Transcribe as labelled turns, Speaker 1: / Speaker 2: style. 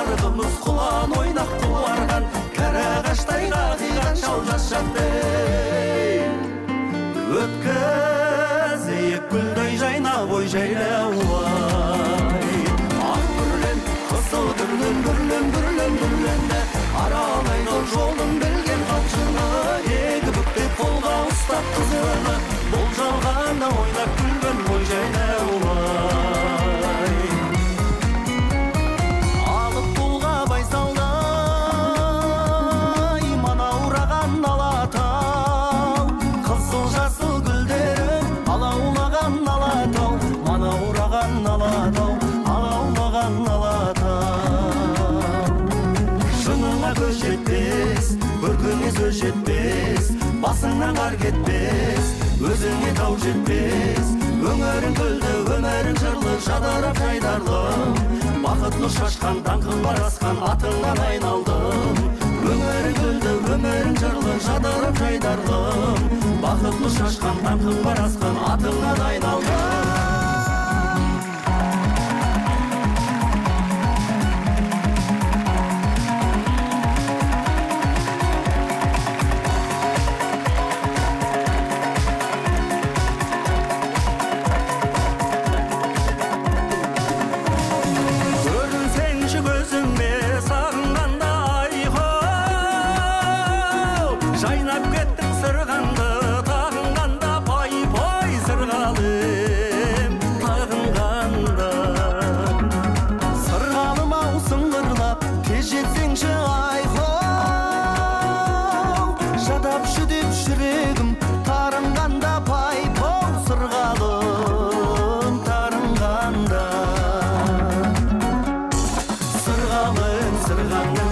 Speaker 1: Жарығымыз құлан ойнақ туарған, кәрі ағаштай қағиған шал жас шақты. Өткізейік гүлдей жайнап ой жайлауай. Ақ бүрлен, қызыл бүрлен, бүрлен, бүрлен, бүрлен, аралайдың жолын білген қалшыны, екі бүктеп қолға ұстап қызыны, бұл жалғанда ойнап күлген ой жайлауай. Алып тұлға байсалдай, мана ұраған алатау, қызыл жасыл гүлдерін алаулаған алатау, мана ұраған алатау, алаулаған алатау. Шыныңа көз жетпес, көркіңе сөз жетпес, басыңнан қар кетпес, өзіңе тау жетпес. Өңірің күлді, өмірің жырлы, жадырап жайдарлым, бақытлы шашқан, даңқың бар асқан, атыңнан айналдым. Өңірің күлді, өмірің жырлы, жадырап жайдарлым, бақытлы шашқан, даңқың бар асқан, атыңнан айналдым. Жайнап кеттің сырғанды, тағынғанда пай-пай сырғалым, тағынғанда. Сырғалым ау сыңғырлап, тез жетсеңші айхау, жадап жүдеп жүрегім, тарынғанда пай-пау сырғалым, тарынғанда. Сырғалым, сырғалым